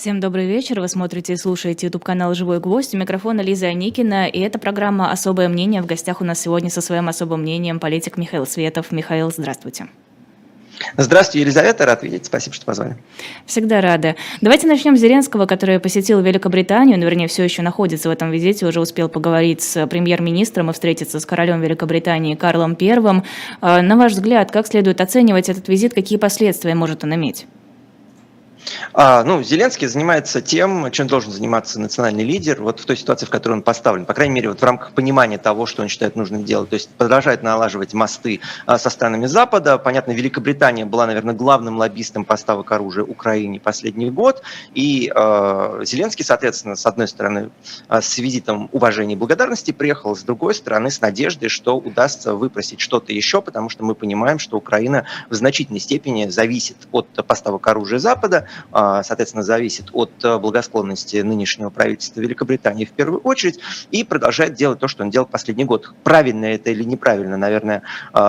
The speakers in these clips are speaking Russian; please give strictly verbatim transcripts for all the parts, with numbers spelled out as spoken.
Всем добрый вечер. Вы смотрите и слушаете YouTube-канал «Живой гвоздь». У микрофона Лиза Аникина. И это программа «Особое мнение». В гостях у нас сегодня со своим особым мнением политик Михаил Светов. Михаил, здравствуйте. Здравствуйте, Елизавета. Рад видеть. Спасибо, что позвали. Всегда рада. Давайте начнем с Зеленского, который посетил Великобританию. Ну, вернее, все еще находится в этом визите. Уже успел поговорить с премьер-министром и встретиться с королем Великобритании Карлом Первым. На ваш взгляд, как следует оценивать этот визит? Какие последствия может он иметь? А, ну, Зеленский занимается тем, чем должен заниматься национальный лидер, вот в той ситуации, в которой он поставлен, по крайней мере, вот в рамках понимания того, что он считает нужным делать. То есть продолжает налаживать мосты а, со странами Запада. Понятно, Великобритания была, наверное, главным лоббистом поставок оружия Украине последний год. И а, Зеленский, соответственно, с одной стороны, а, с визитом уважения и благодарности приехал, с другой стороны, с надеждой, что удастся выпросить что-то еще, потому что мы понимаем, что Украина в значительной степени зависит от поставок оружия Запада, соответственно, зависит от благосклонности нынешнего правительства Великобритании в первую очередь, и продолжает делать то, что он делал последний год. Правильно это или неправильно, наверное,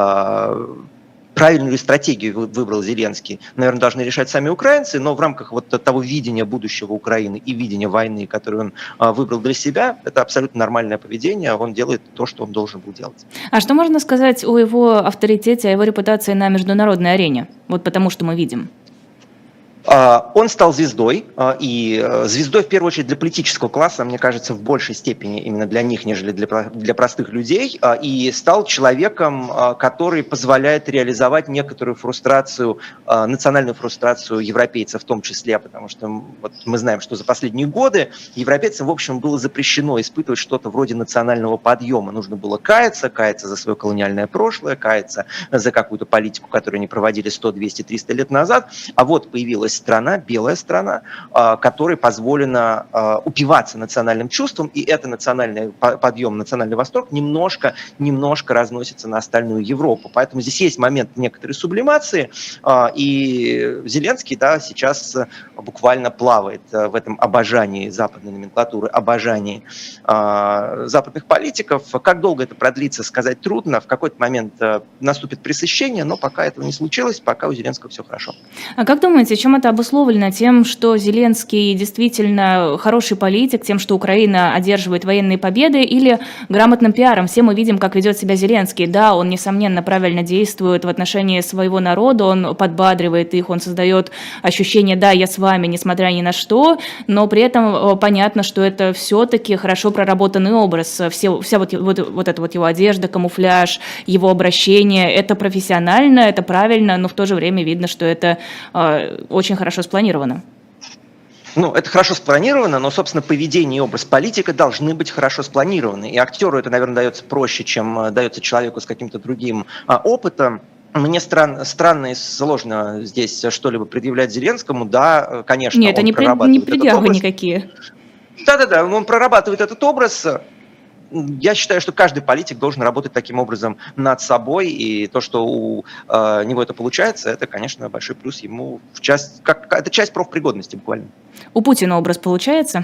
правильную ли стратегию выбрал Зеленский, наверное, должны решать сами украинцы, но в рамках вот того видения будущего Украины и видения войны, которую он выбрал для себя, это абсолютно нормальное поведение, он делает то, что он должен был делать. А что можно сказать о его авторитете, о его репутации на международной арене? Вот потому что мы видим. Он стал звездой, и звездой в первую очередь для политического класса, мне кажется, в большей степени именно для них, нежели для, для простых людей, и стал человеком, который позволяет реализовать некоторую фрустрацию, национальную фрустрацию европейцев в том числе, потому что вот мы знаем, что за последние годы европейцам, в общем, было запрещено испытывать что-то вроде национального подъема. Нужно было каяться, каяться за свое колониальное прошлое, каяться за какую-то политику, которую они проводили сто, двести, триста лет назад, а вот появилась страна, белая страна, которой позволено упиваться национальным чувством, и это национальный подъем, национальный восторг немножко, немножко разносится на остальную Европу. Поэтому здесь есть момент некоторой сублимации, и Зеленский, да, сейчас буквально плавает в этом обожании западной номенклатуры, обожании западных политиков. Как долго это продлится, сказать трудно. В какой-то момент наступит пресыщение, но пока этого не случилось, пока у Зеленского все хорошо. А как думаете, чем это обусловлено? Тем, что Зеленский действительно хороший политик, тем, что Украина одерживает военные победы, или грамотным пиаром? Все мы видим, как ведет себя Зеленский. Да, он, несомненно, правильно действует в отношении своего народа, он подбадривает их, он создает ощущение «да, я с вами, несмотря ни на что», но при этом понятно, что это все-таки хорошо проработанный образ. Все, вся вот, вот, вот эта вот его одежда, камуфляж, его обращение, это профессионально, это правильно, но в то же время видно, что это э, очень хорошо спланировано. Ну, это хорошо спланировано, но, собственно, поведение и образ политика должны быть хорошо спланированы. И актеру это, наверное, дается проще, чем дается человеку с каким-то другим а, опытом. Мне стран, странно и сложно здесь что-либо предъявлять Зеленскому. Да, конечно, Нет, он не прорабатывает не предъявы этот образ. никакие. Да-да-да, он прорабатывает этот образ. Я считаю, что каждый политик должен работать таким образом над собой, и то, что у э, него это получается, это, конечно, большой плюс ему в часть, как, это часть профпригодности буквально. У Путина образ получается?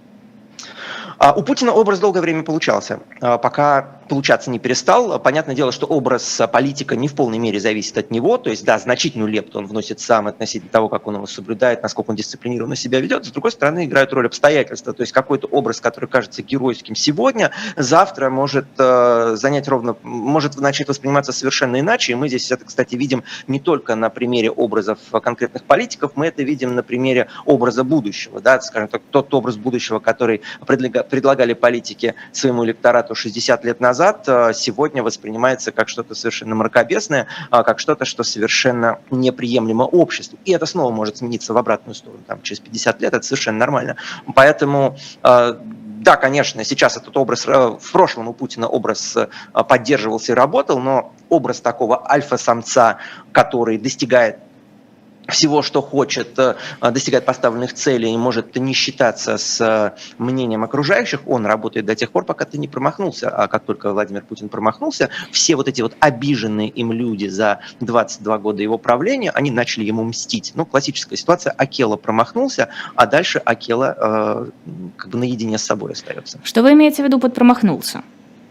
А у Путина образ долгое время получался, пока получаться не перестал. Понятное дело, что образ политика не в полной мере зависит от него, то есть, да, значительную лепту он вносит сам относительно того, как он его соблюдает, насколько он дисциплинированно себя ведет. С другой стороны, играют роль обстоятельства, то есть какой-то образ, который кажется геройским сегодня, завтра может э, занять ровно, может начать восприниматься совершенно иначе, и мы здесь это, кстати, видим не только на примере образов конкретных политиков, мы это видим на примере образа будущего, да, скажем так, тот образ будущего, который предлагает предлагали политики своему электорату шестьдесят лет назад, сегодня воспринимается как что-то совершенно мракобесное, как что-то, что совершенно неприемлемо обществу. И это снова может смениться в обратную сторону, там, через пятьдесят лет, это совершенно нормально. Поэтому, да, конечно, сейчас этот образ, в прошлом у Путина образ поддерживался и работал, но образ такого альфа-самца, который достигает всего, что хочет, достигает поставленных целей и может не считаться с мнением окружающих, он работает до тех пор, пока ты не промахнулся. А как только Владимир Путин промахнулся, все вот эти вот обиженные им люди за двадцать два года его правления, они начали ему мстить. Ну, классическая ситуация, Акела промахнулся, а дальше Акела э, как бы наедине с собой остается. Что вы имеете в виду под промахнулся?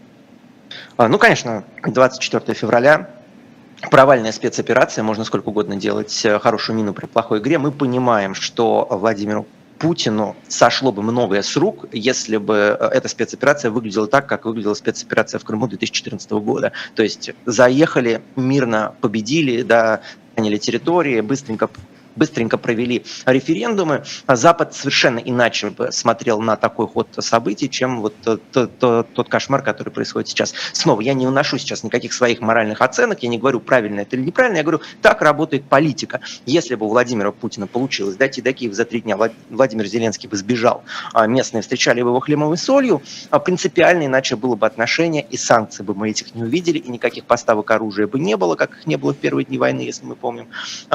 А, ну, конечно, двадцать четвёртого февраля. Провальная спецоперация, можно сколько угодно делать хорошую мину при плохой игре. Мы понимаем, что Владимиру Путину сошло бы многое с рук, если бы эта спецоперация выглядела так, как выглядела спецоперация в Крыму две тысячи четырнадцатого года. То есть заехали, мирно победили, да, заняли территории, быстренько быстренько провели референдумы. Запад совершенно иначе бы смотрел на такой ход событий, чем вот тот, тот, тот кошмар, который происходит сейчас. Снова, я не выношу сейчас никаких своих моральных оценок, я не говорю, правильно это или неправильно, я говорю, так работает политика. Если бы у Владимира Путина получилось дойти до Киева за три дня, Владимир Зеленский бы сбежал, а местные встречали бы его хлебом и солью, принципиально иначе было бы отношение, и санкций бы мы этих не увидели, и никаких поставок оружия бы не было, как их не было в первые дни войны, если мы помним.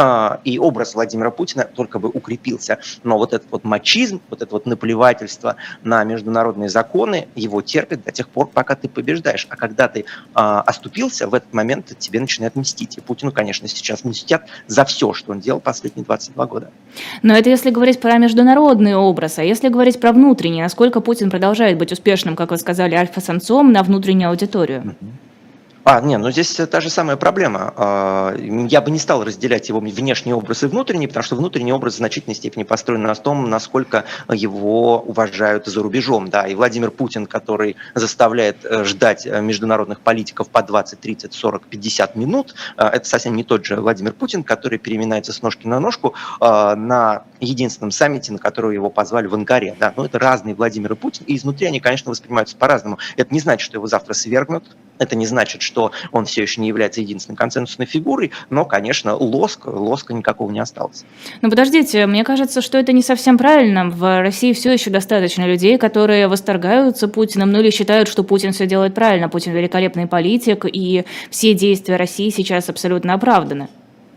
И образ Владимира Владимира Путина только бы укрепился. Но вот этот вот мачизм, вот это вот наплевательство на международные законы, его терпят до тех пор, пока ты побеждаешь. А когда ты а, оступился, в этот момент тебе начинают мстить. И Путину, конечно, сейчас мстят за все, что он делал последние двадцать два года. Но это если говорить про международный образ. А если говорить про внутренний, насколько Путин продолжает быть успешным, как вы сказали, альфа-самцом на внутреннюю аудиторию? Mm-hmm. А, не, ну здесь та же самая проблема. Я бы не стал разделять его внешний образ и внутренний, потому что внутренний образ в значительной степени построен на том, насколько его уважают за рубежом. Да, и Владимир Путин, который заставляет ждать международных политиков по двадцать, тридцать, сорок, пятьдесят минут, это совсем не тот же Владимир Путин, который переминается с ножки на ножку на единственном саммите, на который его позвали в Анкаре. Да, но это разные Владимир и Путин, и изнутри они, конечно, воспринимаются по-разному. Это не значит, что его завтра свергнут, это не значит, что что он все еще не является единственной консенсусной фигурой, но, конечно, лоск, лоска никакого не осталось. Ну, подождите, мне кажется, что это не совсем правильно. В России все еще достаточно людей, которые восторгаются Путиным, ну или считают, что Путин все делает правильно, Путин великолепный политик, и все действия России сейчас абсолютно оправданы.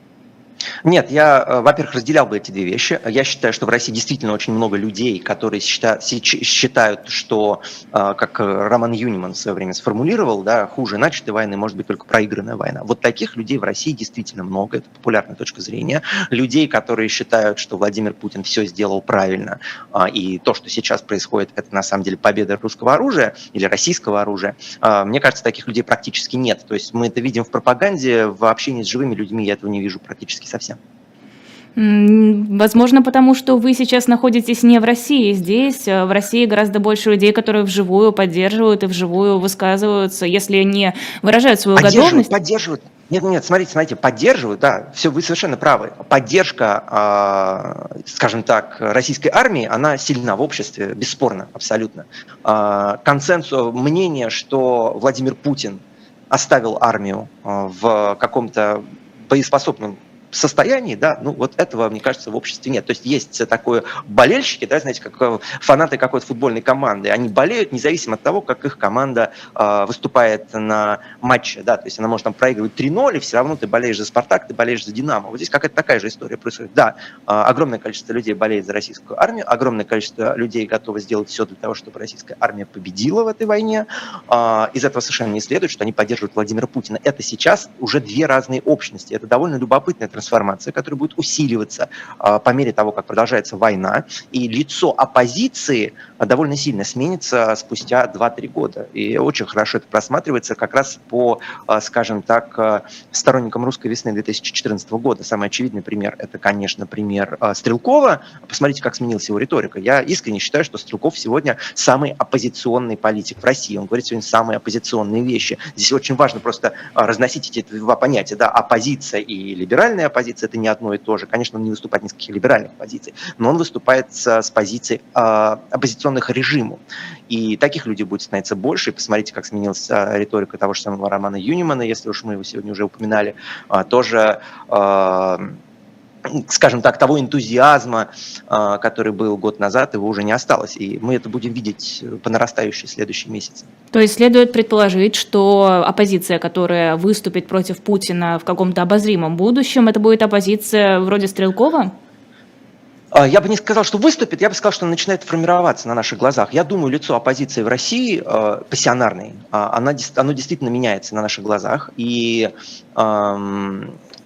Нет, я, во-первых, разделял бы эти две вещи. Я считаю, что в России действительно очень много людей, которые считают, что, как Роман Юниман в свое время сформулировал, да, хуже начатой войны может быть только проигранная война. Вот таких людей в России действительно много, это популярная точка зрения. Людей, которые считают, что Владимир Путин все сделал правильно, и то, что сейчас происходит, это на самом деле победа русского оружия или российского оружия. Мне кажется, таких людей практически нет. То есть мы это видим в пропаганде, в общении с живыми людьми я этого не вижу практически совсем. Возможно, потому что вы сейчас находитесь не в России. Здесь, в России, гораздо больше людей, которые вживую поддерживают и вживую высказываются, если не выражают свою готовность. Поддерживают. Нет, нет, смотрите, смотрите, поддерживают, да, все, вы совершенно правы. Поддержка, э, скажем так, российской армии, она сильна в обществе, бесспорно, абсолютно. Э, консенсус, мнение, что Владимир Путин оставил армию э, в каком-то боеспособном состоянии, да, ну вот этого, мне кажется, в обществе нет. То есть есть такое болельщики, да, знаете, как фанаты какой-то футбольной команды, они болеют независимо от того, как их команда э, выступает на матче, да, то есть она может там проигрывать три ноль, и все равно ты болеешь за «Спартак», ты болеешь за «Динамо». Вот здесь какая-то такая же история происходит. Да, э, огромное количество людей болеет за российскую армию, огромное количество людей готовы сделать все для того, чтобы российская армия победила в этой войне. Э, из этого совершенно не следует, что они поддерживают Владимира Путина. Это сейчас уже две разные общности. Это довольно любопытная трансформация, которая будет усиливаться а, по мере того, как продолжается война, и лицо оппозиции а, довольно сильно сменится спустя два-три года. И очень хорошо это просматривается как раз по, а, скажем так, а, сторонникам русской весны две тысячи четырнадцатого года. Самый очевидный пример – это, конечно, пример а, Стрелкова. Посмотрите, как сменилась его риторика. Я искренне считаю, что Стрелков сегодня самый оппозиционный политик в России. Он говорит сегодня самые оппозиционные вещи. Здесь очень важно просто а, разносить эти два понятия, да, оппозиция и либеральная оппозиция – это не одно и то же. Конечно, он не выступает ни с каких либеральных позиций, но он выступает с, с позиций э, оппозиционных режиму. И таких людей будет становиться больше. И посмотрите, как сменилась э, риторика того же самого Романа Юнимана, если уж мы его сегодня уже упоминали, э, тоже... Э, скажем так, того энтузиазма, который был год назад, его уже не осталось. И мы это будем видеть по нарастающей в следующие месяцы. То есть следует предположить, что оппозиция, которая выступит против Путина в каком-то обозримом будущем, это будет оппозиция вроде Стрелкова? Я бы не сказал, что выступит, я бы сказал, что она начинает формироваться на наших глазах. Я думаю, лицо оппозиции в России, э, пассионарной, она, оно действительно меняется на наших глазах. И... Э,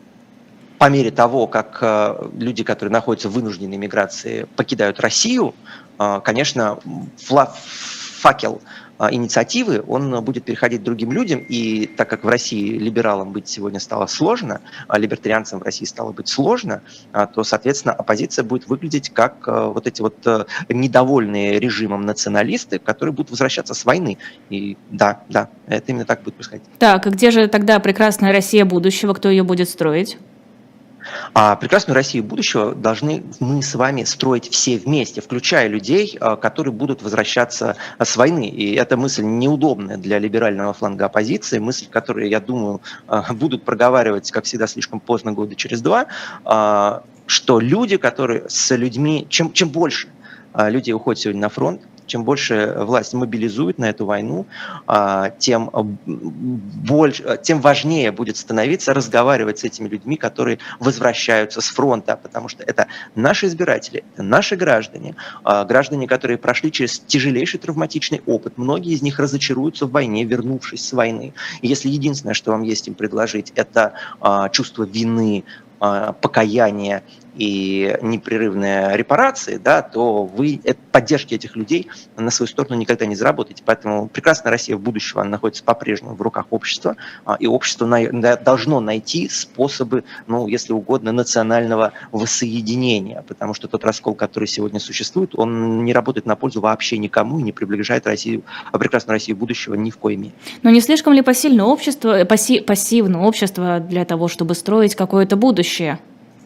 по мере того, как э, люди, которые находятся в вынужденной миграции, покидают Россию, э, конечно, фла- факел инициативы, он будет переходить другим людям, и так как в России либералам быть сегодня стало сложно, а либертарианцам в России стало быть сложно, то, соответственно, оппозиция будет выглядеть как вот эти вот недовольные режимом националисты, которые будут возвращаться с войны. И да, да, это именно так будет происходить. Так, и где же тогда прекрасная Россия будущего, кто ее будет строить? А прекрасную Россию будущего должны мы с вами строить все вместе, включая людей, которые будут возвращаться с войны. И эта мысль неудобная для либерального фланга оппозиции, мысль, которую, я думаю, будут проговаривать, как всегда, слишком поздно, года через два, что люди, которые с людьми, чем, чем больше людей уходит сегодня на фронт, чем больше власть мобилизует на эту войну, тем, больше, тем важнее будет становиться разговаривать с этими людьми, которые возвращаются с фронта, потому что это наши избиратели, это наши граждане, граждане, которые прошли через тяжелейший травматичный опыт. Многие из них разочаруются в войне, вернувшись с войны. И если единственное, что вам есть им предложить, это чувство вины, покаяние и непрерывные репарации, да, то вы поддержки этих людей на свою сторону никогда не заработаете. Поэтому прекрасная Россия в будущем, она находится по-прежнему в руках общества, и общество должно найти способы, ну, если угодно, национального воссоединения, потому что тот раскол, который сегодня существует, он не работает на пользу вообще никому и не приближает Россию, прекрасную Россию будущего ни в коей мере. Но не слишком ли пассивно общество, пасси, пассивно общество для того, чтобы строить какое-то будущее?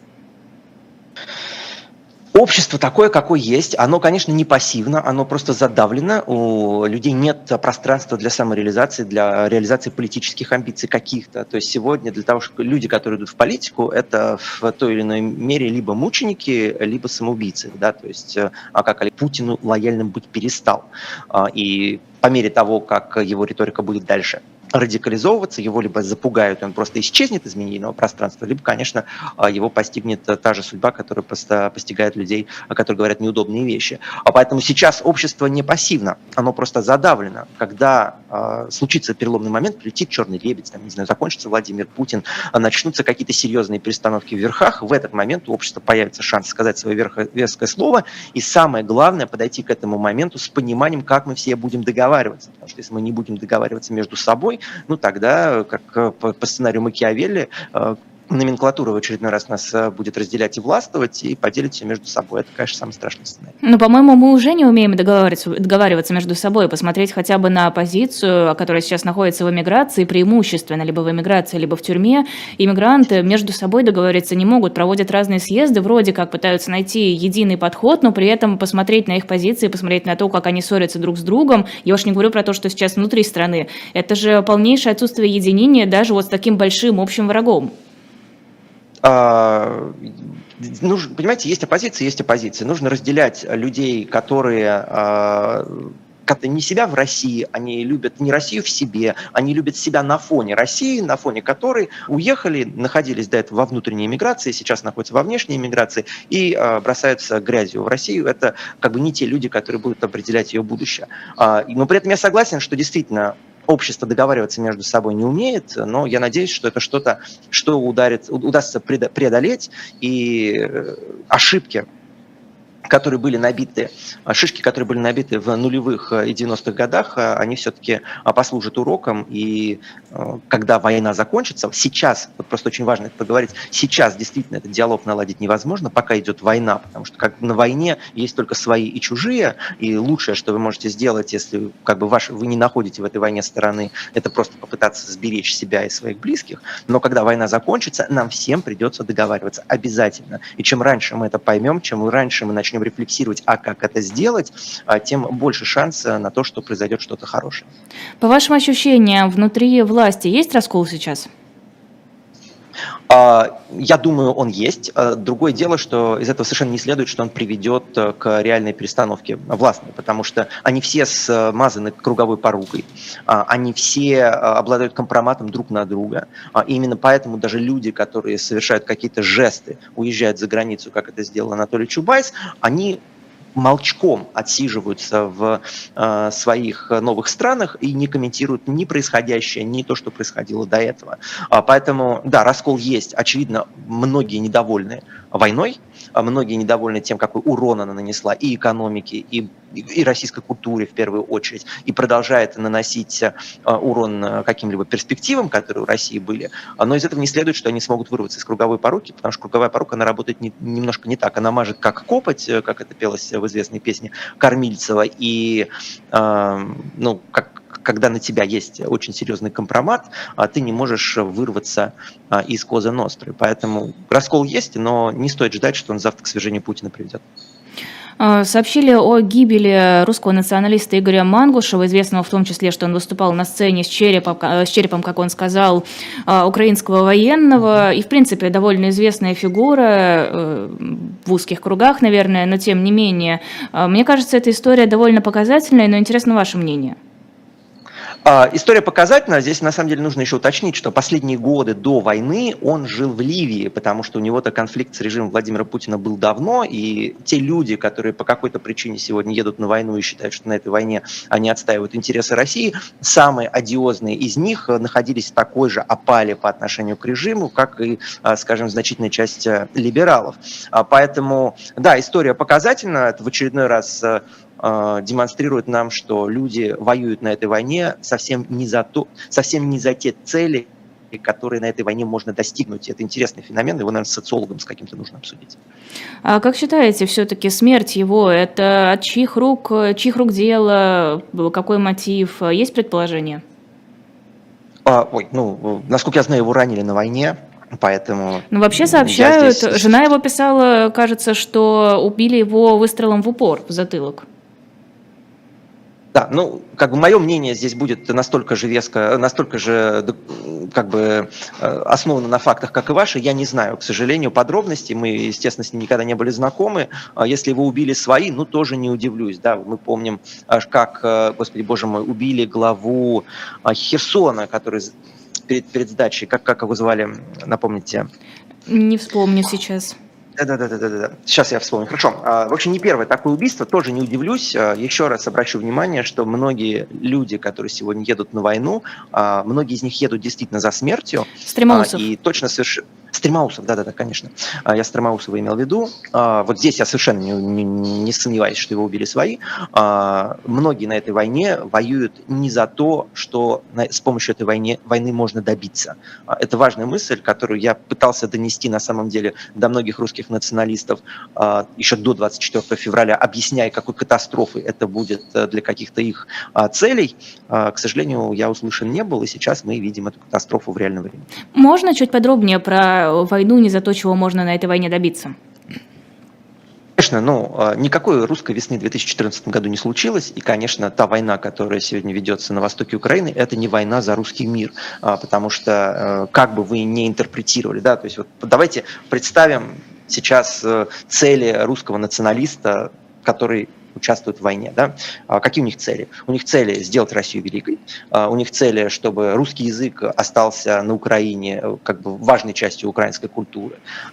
Общество такое, какое есть, оно, конечно, не пассивно, оно просто задавлено, у людей нет пространства для самореализации, для реализации политических амбиций каких-то. То есть сегодня для того, чтобы люди, которые идут в политику, это в той или иной мере либо мученики, либо самоубийцы. Да? То есть, а как Путину лояльным быть перестал. И по мере того, как его риторика будет дальше радикализовываться, его либо запугают, и он просто исчезнет из медийного пространства, либо, конечно, его постигнет та же судьба, которая просто постигает людей, которые говорят неудобные вещи. А поэтому сейчас общество не пассивно, оно просто задавлено. Когда э, случится переломный момент, прилетит черный лебедь, там, не знаю, закончится Владимир Путин, начнутся какие-то серьезные перестановки в верхах, в этот момент у общества появится шанс сказать свое веское слово, и самое главное, подойти к этому моменту с пониманием, как мы все будем договариваться. Потому что если мы не будем договариваться между собой, ну тогда, как по, по сценарию Макиавелли, номенклатура в очередной раз нас будет разделять и властвовать, и поделить все между собой. Это, конечно, самый страшный сценарий. Но, по-моему, мы уже не умеем договариваться, договариваться между собой, посмотреть хотя бы на оппозицию, которая сейчас находится в эмиграции, преимущественно либо в эмиграции, либо в тюрьме. Иммигранты между собой договориться не могут, проводят разные съезды, вроде как пытаются найти единый подход, но при этом посмотреть на их позиции, посмотреть на то, как они ссорятся друг с другом. Я уж не говорю про то, что сейчас внутри страны. Это же полнейшее отсутствие единения даже вот с таким большим общим врагом. А, нужно, понимаете, есть оппозиция, есть оппозиция. Нужно разделять людей, которые а, как-то не себя в России, они любят не Россию в себе, они любят себя на фоне России, на фоне которой уехали, находились до этого во внутренней эмиграции, сейчас находятся во внешней эмиграции и а, бросаются грязью в Россию. Это как бы не те люди, которые будут определять ее будущее. А, но при этом я согласен, что действительно общество договариваться между собой не умеет, но я надеюсь, что это что-то, что ударит, удастся преодолеть, и ошибки, которые были набиты, шишки, которые были набиты в нулевых и девяностых годах, они все-таки послужат уроком, и когда война закончится, сейчас, вот просто очень важно это поговорить, сейчас действительно этот диалог наладить невозможно, пока идет война, потому что как на войне есть только свои и чужие, и лучшее, что вы можете сделать, если как бы ваш, вы не находите в этой войне стороны, это просто попытаться сберечь себя и своих близких, но когда война закончится, нам всем придется договариваться обязательно, и чем раньше мы это поймем, чем раньше мы начнем рефлексировать, а как это сделать, тем больше шанса на то, что произойдет что-то хорошее. По вашим ощущениям, внутри власти есть раскол сейчас? Я думаю, он есть. Другое дело, что из этого совершенно не следует, что он приведет к реальной перестановке властной, потому что они все смазаны круговой поругой, они все обладают компроматом друг на друга. И именно поэтому даже люди, которые совершают какие-то жесты, уезжают за границу, как это сделал Анатолий Чубайс, они молчком отсиживаются в э, своих новых странах и не комментируют ни происходящее, ни то, что происходило до этого. А, поэтому, да, раскол есть. Очевидно, многие недовольны войной, многие недовольны тем, какой урон она нанесла и экономике, и и российской культуре в первую очередь, и продолжает наносить урон каким-либо перспективам, которые у России были, но из этого не следует, что они смогут вырваться из круговой поруки, потому что круговая порука, она работает не, немножко не так, она мажет как копоть, как это пелось в известной песне Кормильцева, и э, ну, как когда на тебя есть очень серьезный компромат, ты не можешь вырваться из Коза Ностры. Поэтому раскол есть, но не стоит ждать, что он завтра к свержению Путина приведет. Сообщили о гибели русского националиста Игоря Мангушева, известного в том числе, что он выступал на сцене с черепом, с черепом, как он сказал, украинского военного. И, в принципе, довольно известная фигура в узких кругах, наверное, но тем не менее. Мне кажется, эта история довольно показательная, но интересно ваше мнение. История показательна. Здесь, на самом деле, нужно еще уточнить, что последние годы до войны он жил в Ливии, потому что у него-то конфликт с режимом Владимира Путина был давно, и те люди, которые по какой-то причине сегодня едут на войну и считают, что на этой войне они отстаивают интересы России, самые одиозные из них находились в такой же опале по отношению к режиму, как и, скажем, значительная часть либералов. Поэтому, да, история показательна. Это в очередной раз демонстрирует нам, что люди воюют на этой войне совсем не за то, совсем не за те цели, которые на этой войне можно достигнуть. Это интересный феномен, его, наверное, с социологом с каким-то нужно обсудить. А как считаете, все-таки смерть его, это от чьих рук, чьих рук дело, какой мотив? Есть предположение? А, ой, ну, насколько я знаю, его ранили на войне. Поэтому ну, вообще сообщают, здесь... жена его писала, кажется, что убили его выстрелом в упор, в затылок. Да, ну, как бы мое мнение здесь будет настолько же веско, настолько же как бы основано на фактах, как и ваше. Я не знаю, к сожалению, подробностей. Мы, естественно, с ним никогда не были знакомы. Если его убили свои, ну, тоже не удивлюсь. Да, мы помним, как, господи боже мой, убили главу Херсона, который перед, перед сдачей, как, как его звали, напомните? Не вспомню сейчас. Да-да-да, сейчас я вспомню. Хорошо. В общем, не первое такое убийство, тоже не удивлюсь. Еще раз обращу внимание, что многие люди, которые сегодня едут на войну, многие из них едут действительно за смертью. Стремоусов. И точно совершенно... Стремоусов, да-да-да, конечно. Я Стремоусова имел в виду. Вот здесь я совершенно не, не, не сомневаюсь, что его убили свои. Многие на этой войне воюют не за то, что с помощью этой войны, войны можно добиться. Это важная мысль, которую я пытался донести на самом деле до многих русских националистов еще до двадцать четвёртого февраля, объясняя, какой катастрофой это будет для каких-то их целей. К сожалению, я услышан не был, и сейчас мы видим эту катастрофу в реальном времени. Можно чуть подробнее про войну, не за то, чего можно на этой войне добиться? Конечно, ну, никакой русской весны в две тысячи четырнадцатом году не случилось, и, конечно, та война, которая сегодня ведется на востоке Украины, это не война за русский мир, потому что, как бы вы ни интерпретировали, да, то есть вот давайте представим сейчас цели русского националиста, который участвуют в войне. Да? Какие у них цели? У них цели сделать Россию великой, у них цели, чтобы русский язык остался на Украине как бы важной частью украинской культуры,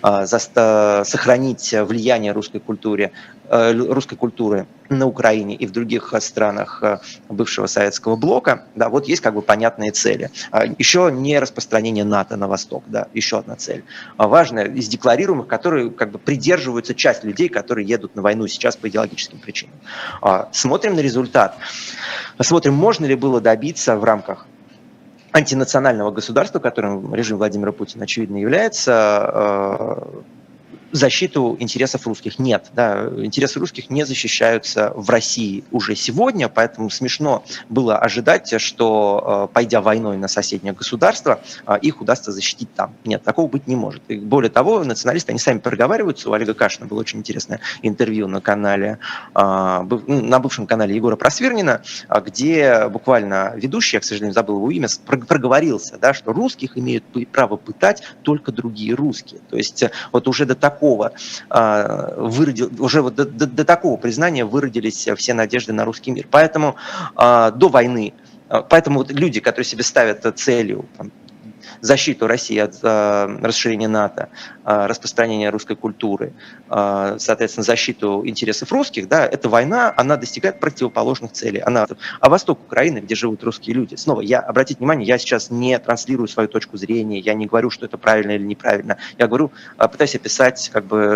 сохранить влияние русской культуры, русской культуры на Украине и в других странах бывшего советского блока. Да, вот есть как бы понятные цели. Еще не распространение НАТО на восток, да, еще одна цель. Важная из декларируемых, которые как бы придерживаются часть людей, которые едут на войну сейчас по идеологическим причинам. Смотрим на результат. Смотрим, можно ли было добиться в рамках антинационального государства, которым режим Владимира Путина, очевидно, является, защиту интересов русских. Нет, да, интересы русских не защищаются в России уже сегодня, поэтому смешно было ожидать, что, пойдя войной на соседнее государство, их удастся защитить там. Нет, такого быть не может. И более того, националисты, они сами проговариваются. У Олега Кашина было очень интересное интервью на канале, на бывшем канале Егора Просвирнина, где буквально ведущий, я, к сожалению, забыл его имя, проговорился, да, что русских имеют право пытать только другие русские. То есть вот уже до такого выродил, уже вот до, до, до такого признания выродились все надежды на русский мир. Поэтому до войны, поэтому вот люди, которые себе ставят целью там, защиту России от э, расширения НАТО, э, распространения русской культуры, э, соответственно, защиту интересов русских, да, эта война, она достигает противоположных целей. Она, а восток Украины, где живут русские люди, снова, я, обратите внимание, я сейчас не транслирую свою точку зрения, я не говорю, что это правильно или неправильно, я говорю, э, пытаюсь описать, как бы,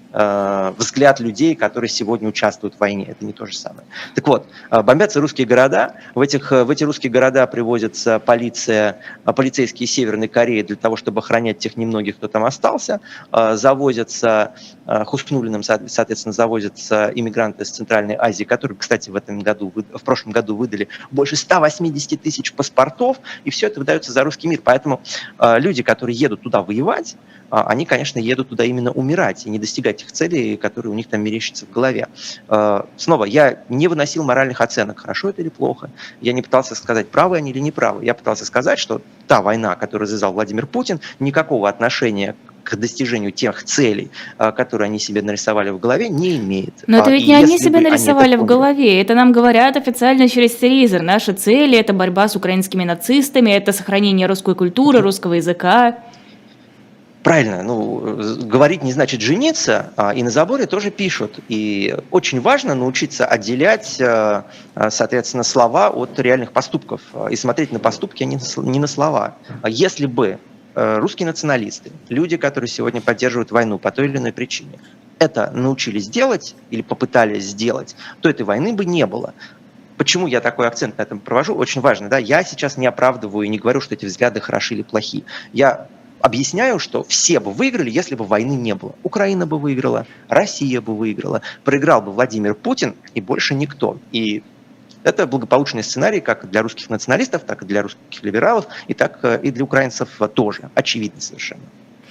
э, взгляд людей, которые сегодня участвуют в войне. Это не то же самое. Так вот, э, бомбятся русские города, в, этих, в эти русские города привозится полиция, полицейские Северной Кореи для того, чтобы охранять тех немногих, кто там остался, э, завозятся, э, Хуснулиным, соответственно, завозятся иммигранты из Центральной Азии, которые, кстати, в этом году, в прошлом году выдали больше ста восьмидесяти тысяч паспортов, и все это выдается за русский мир. Поэтому э, люди, которые едут туда воевать, э, они, конечно, едут туда именно умирать и не достигать тех целей, которые у них там мерещатся в голове. Э, снова, я не выносил моральных оценок, хорошо это или плохо. Я не пытался сказать, правы они или неправы. Я пытался сказать, что та война, которую развязал Владимир Путин, никакого отношения к достижению тех целей, которые они себе нарисовали в голове, не имеет. Но это ведь не они себе нарисовали в голове, это нам говорят официально через телевизор. Наши цели – это борьба с украинскими нацистами, это сохранение русской культуры, русского языка. Правильно, ну, говорить не значит жениться, и на заборе тоже пишут. И очень важно научиться отделять, соответственно, слова от реальных поступков и смотреть на поступки, а не на слова. Если бы русские националисты, люди, которые сегодня поддерживают войну по той или иной причине, это научились делать или попытались сделать, то этой войны бы не было. Почему я такой акцент на этом провожу? Очень важно. Да? Я сейчас не оправдываю и не говорю, что эти взгляды хороши или плохи. Я объясняю, что все бы выиграли, если бы войны не было. Украина бы выиграла, Россия бы выиграла, проиграл бы Владимир Путин и больше никто. И это благополучный сценарий как для русских националистов, так и для русских либералов, и так и для украинцев тоже. Очевидно совершенно.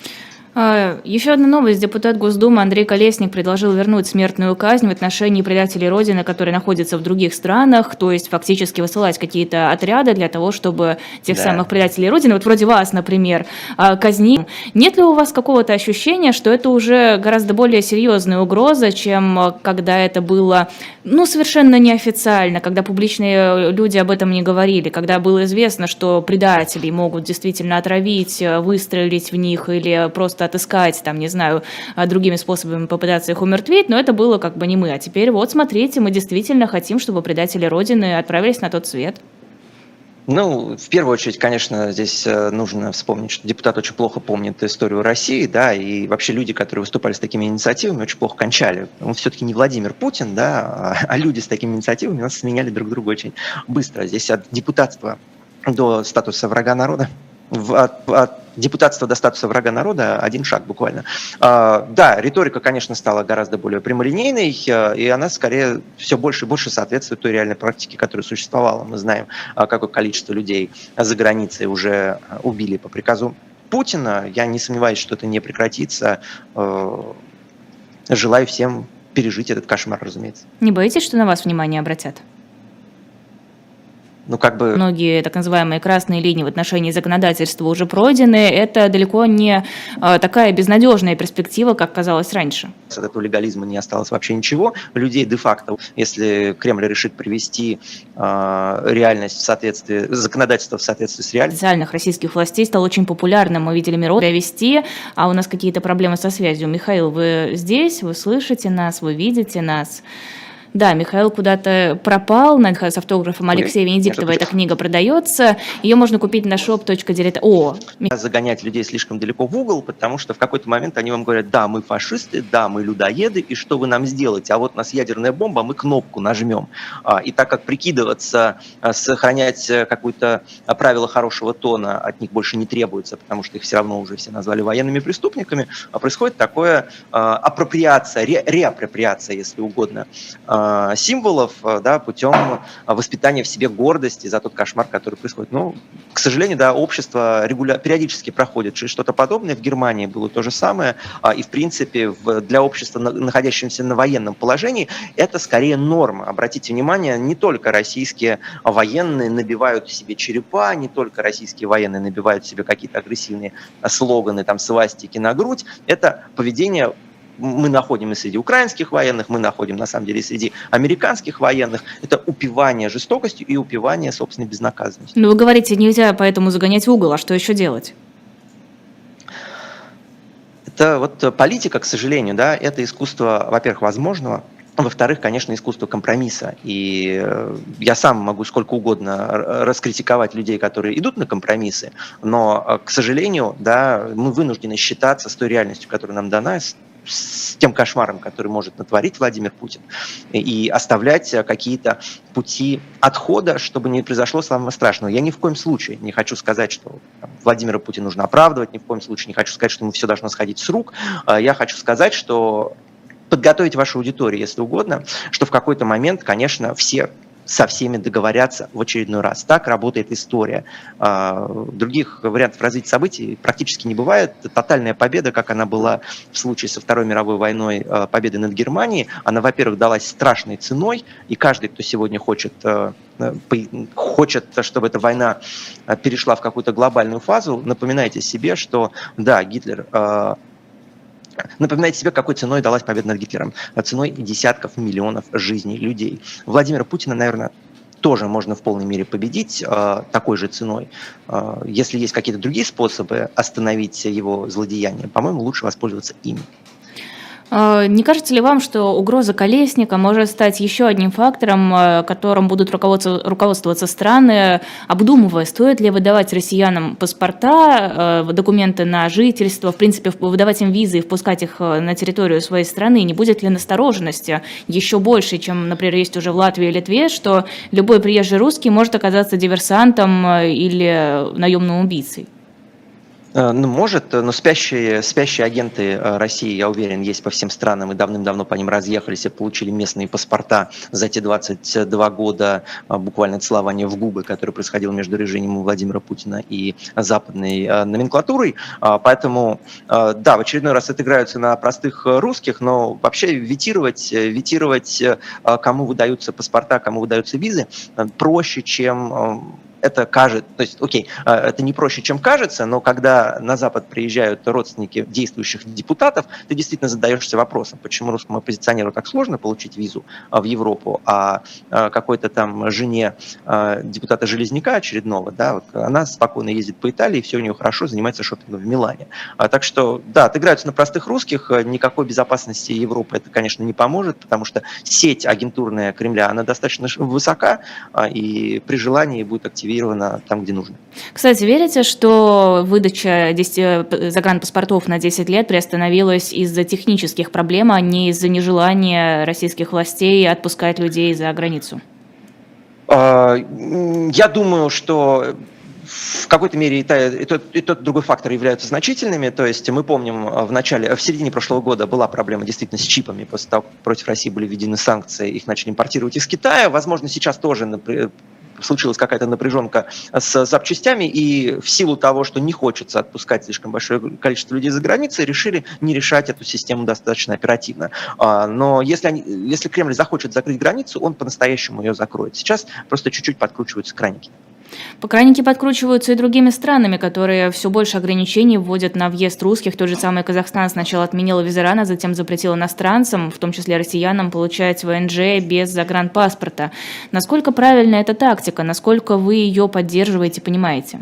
Еще одна новость. Депутат Госдумы Андрей Колесник предложил вернуть смертную казнь в отношении предателей Родины, которые находятся в других странах, то есть фактически высылать какие-то отряды для того, чтобы тех да. самых предателей Родины, вот вроде вас, например, казнить. Нет ли у вас какого-то ощущения, что это уже гораздо более серьезная угроза, чем когда это было, ну, совершенно неофициально, когда публичные люди об этом не говорили, когда было известно, что предателей могут действительно отравить, выстрелить в них или просто отыскать, там, не знаю, другими способами попытаться их умертвить, но это было как бы не мы. А теперь вот, смотрите, мы действительно хотим, чтобы предатели Родины отправились на тот свет. Ну, в первую очередь, конечно, здесь нужно вспомнить, что депутат очень плохо помнит историю России, да, и вообще люди, которые выступали с такими инициативами, очень плохо кончали. Он все-таки не Владимир Путин, да, а люди с такими инициативами нас сменяли друг друга очень быстро. Здесь от депутатства до статуса врага народа, от, от депутатства до статуса врага народа один шаг буквально. А, да, риторика, конечно, стала гораздо более прямолинейной, и она скорее все больше и больше соответствует той реальной практике, которая существовала. Мы знаем, какое количество людей за границей уже убили по приказу Путина. Я не сомневаюсь, что это не прекратится. Желаю всем пережить этот кошмар, разумеется. Не боитесь, что на вас внимание обратят? Ну, как бы... Многие так называемые красные линии в отношении законодательства уже пройдены. Это далеко не а, такая безнадежная перспектива, как казалось раньше. От этого легализма не осталось вообще ничего. Людей де-факто, если Кремль решит привести а, реальность в соответствии, законодательство в соответствии с реальностью. Официальных российских властей стал очень популярным. Мы видели мероприятия вести, а у нас какие-то проблемы со связью. Михаил, вы здесь? Вы слышите нас? Вы видите нас? Да, Михаил куда-то пропал, с автографом Алексея Венедиктова эта книга продается, ее можно купить на shop точка diletant. О! Загонять людей слишком далеко в угол, потому что в какой-то момент они вам говорят, да, мы фашисты, да, мы людоеды, и что вы нам сделаете? А вот у нас ядерная бомба, мы кнопку нажмем. И так как прикидываться, сохранять какое-то правило хорошего тона от них больше не требуется, потому что их все равно уже все назвали военными преступниками, происходит такое апроприация, ре, реапроприация, если угодно, символов, да, путем воспитания в себе гордости за тот кошмар, который происходит. Но, к сожалению, да, общество регуля... периодически проходит через что-то подобное. В Германии было то же самое. И, в принципе, для общества, находящегося на военном положении, это скорее норма. Обратите внимание, не только российские военные набивают себе черепа, не только российские военные набивают себе какие-то агрессивные слоганы, там, свастики на грудь. Это поведение мы находим и среди украинских военных, мы находим на самом деле и среди американских военных. Это упивание жестокостью и упивание собственной безнаказанностью. Ну, вы говорите, нельзя поэтому загонять в угол, а что еще делать? Это вот политика, к сожалению, да, это искусство, во-первых, возможного, во-вторых, конечно, искусство компромисса. И я сам могу сколько угодно раскритиковать людей, которые идут на компромиссы, но, к сожалению, да, мы вынуждены считаться с той реальностью, которая нам дана, с тем кошмаром, который может натворить Владимир Путин, и оставлять какие-то пути отхода, чтобы не произошло самого страшного. Я ни в коем случае не хочу сказать, что там, Владимира Путина нужно оправдывать, ни в коем случае не хочу сказать, что ему все должно сходить с рук. Я хочу сказать, что подготовить вашу аудиторию, если угодно, что в какой-то момент, конечно, все со всеми договорятся в очередной раз. Так работает история. Других вариантов развития событий практически не бывает. Тотальная победа, как она была в случае со Второй мировой войной, победы над Германией, она, во-первых, далась страшной ценой, и каждый, кто сегодня хочет, хочет, чтобы эта война перешла в какую-то глобальную фазу, напоминайте себе, что да, Гитлер... Напоминайте себе, какой ценой далась победа над Гитлером. Ценой десятков миллионов жизней людей. Владимира Путина, наверное, тоже можно в полной мере победить э, такой же ценой. Э, если есть какие-то другие способы остановить его злодеяния, по-моему, лучше воспользоваться ими. Не кажется ли вам, что угроза Колесника может стать еще одним фактором, которым будут руководствоваться страны, обдумывая, стоит ли выдавать россиянам паспорта, документы на жительство, в принципе, выдавать им визы и впускать их на территорию своей страны? Не будет ли настороженности еще больше, чем, например, есть уже в Латвии и Литве, что любой приезжий русский может оказаться диверсантом или наемным убийцей? Ну, может, но спящие, спящие агенты России, я уверен, есть по всем странам, и давным-давно по ним разъехались и получили местные паспорта за те двадцать два года буквально целования в губы, которое происходило между режимом Владимира Путина и западной номенклатурой. Поэтому, да, в очередной раз отыграются на простых русских, но вообще ветировать, ветировать, кому выдаются паспорта, кому выдаются визы, проще, чем... Это кажется, то есть, окей, это не проще, чем кажется, но когда на Запад приезжают родственники действующих депутатов, ты действительно задаешься вопросом, почему русскому оппозиционеру так сложно получить визу в Европу, а какой-то там жене депутата Железняка очередного, да, вот она спокойно ездит по Италии, все у нее хорошо, занимается шопингом в Милане. Так что, да, отыграются на простых русских, никакой безопасности Европы это, конечно, не поможет, потому что сеть агентурная Кремля, она достаточно высока, и при желании будет активирована там, где нужно. Кстати, верите, что выдача загранпаспортов на десять лет приостановилась из-за технических проблем, а не из-за нежелания российских властей отпускать людей за границу? Я думаю, что в какой-то мере и тот, и, тот, и тот другой фактор являются значительными. То есть мы помним, в начале, в середине прошлого года была проблема действительно с чипами. После того, как против России были введены санкции, их начали импортировать из Китая. Возможно, сейчас тоже случилась какая-то напряженка с запчастями, и в силу того, что не хочется отпускать слишком большое количество людей за границей, решили не решать эту систему достаточно оперативно. Но если, они, если Кремль захочет закрыть границу, он по-настоящему ее закроет. Сейчас просто чуть-чуть подкручиваются краники. Краники подкручиваются и другими странами, которые все больше ограничений вводят на въезд русских. Тот же самый Казахстан сначала отменил визаран, а затем запретил иностранцам, в том числе россиянам, получать ВНЖ без загранпаспорта. Насколько правильна эта тактика? Насколько вы ее поддерживаете, понимаете?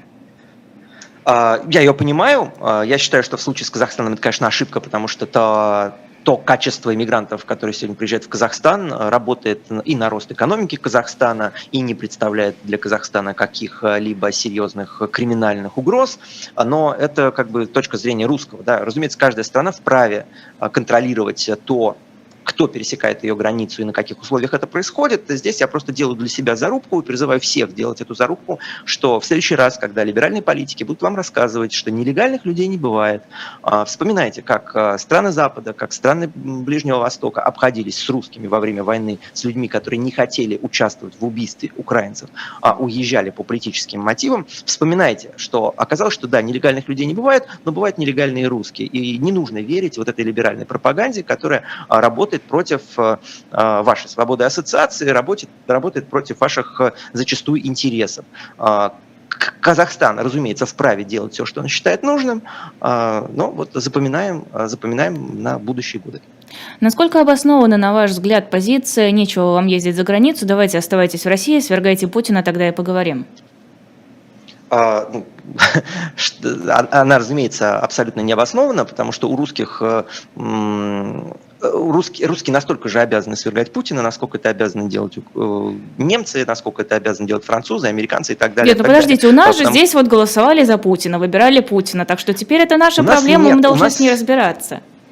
Я ее понимаю. Я считаю, что в случае с Казахстаном это, конечно, ошибка, потому что это... то качество иммигрантов, которые сегодня приезжают в Казахстан, работает и на рост экономики Казахстана, и не представляет для Казахстана каких-либо серьезных криминальных угроз. Но это как бы точка зрения русского. Да. Разумеется, каждая страна вправе контролировать то, кто пересекает ее границу и на каких условиях это происходит. Здесь я просто делаю для себя зарубку и призываю всех делать эту зарубку, что в следующий раз, когда либеральные политики будут вам рассказывать, что нелегальных людей не бывает, вспоминайте, как страны Запада, как страны Ближнего Востока обходились с русскими во время войны, с людьми, которые не хотели участвовать в убийстве украинцев, а уезжали по политическим мотивам. Вспоминайте, что оказалось, что да, нелегальных людей не бывает, но бывают нелегальные русские. И не нужно верить вот этой либеральной пропаганде, которая работает против э, вашей свободы ассоциации, работает, работает против ваших э, зачастую интересов. Э, Казахстан, разумеется, вправе делать все, что он считает нужным, э, но вот запоминаем, запоминаем на будущие годы. Насколько обоснована, на ваш взгляд, позиция «нечего вам ездить за границу, давайте оставайтесь в России, свергайте Путина, тогда и поговорим»? Она, разумеется, абсолютно не обоснована, потому что у русских русские, русские настолько же обязаны свергать Путина, насколько это обязаны делать немцы, насколько это обязаны делать французы, американцы и так далее. Нет, ну подождите, далее. У нас Потому... же здесь вот голосовали за Путина, выбирали Путина, так что теперь это наша проблема, нет, мы должны нас... с ней разбираться.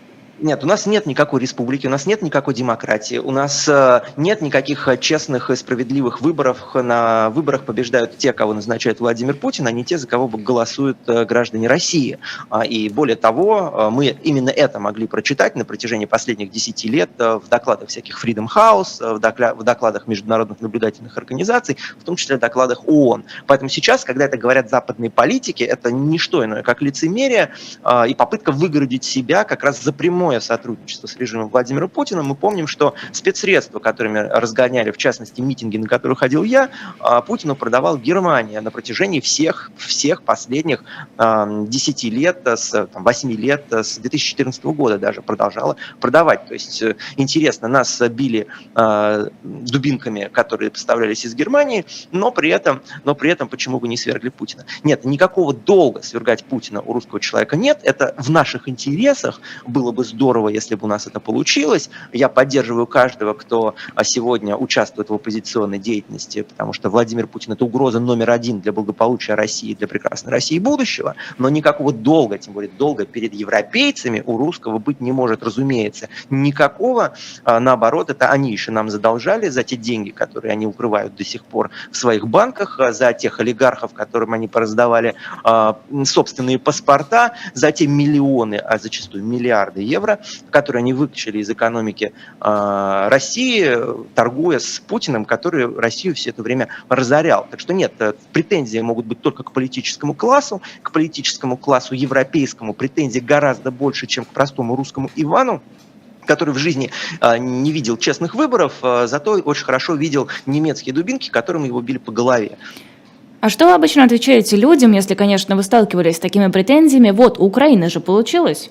Нет, у нас нет никакой республики, у нас нет никакой демократии, у нас э, нет никаких честных и справедливых выборов. На выборах побеждают те, кого назначает Владимир Путин, а не те, за кого голосуют э, граждане России. А, и более того, э, мы именно это могли прочитать на протяжении последних десяти лет э, в докладах всяких Freedom House, э, в, докля- в докладах международных наблюдательных организаций, в том числе в докладах ООН. Поэтому сейчас, когда это говорят западные политики, это не что иное, как лицемерие э, и попытка выгородить себя как раз за прямое сотрудничество с режимом Владимира Путина. Мы помним, что спецсредства, которыми разгоняли, в частности, митинги, на которые ходил я, Путину продавал Германия на протяжении всех, всех последних десяти лет, с там, восьми лет, с две тысячи четырнадцатого года даже продолжала продавать. То есть, интересно, нас били э, дубинками, которые поставлялись из Германии, но при этом, но при этом почему бы не свергли Путина? Нет, никакого долга свергать Путина у русского человека нет. Это в наших интересах. Было бы здорово, если бы у нас это получилось. Я поддерживаю каждого, кто сегодня участвует в оппозиционной деятельности, потому что Владимир Путин – это угроза номер один для благополучия России, для прекрасной России будущего. Но никакого долга, тем более долга перед европейцами у русского быть не может, разумеется. Никакого. Наоборот, это они еще нам задолжали за те деньги, которые они укрывают до сих пор в своих банках, за тех олигархов, которым они пораздавали собственные паспорта, за те миллионы, а зачастую миллиарды евро, которые они выкачали из экономики э, России, торгуя с Путиным, который Россию все это время разорял. Так что нет, претензии могут быть только к политическому классу, к политическому классу европейскому претензий гораздо больше, чем к простому русскому Ивану, который в жизни э, не видел честных выборов, э, зато очень хорошо видел немецкие дубинки, которыми его били по голове. А что вы обычно отвечаете людям, если, конечно, вы сталкивались с такими претензиями? Вот, у Украины же получилось.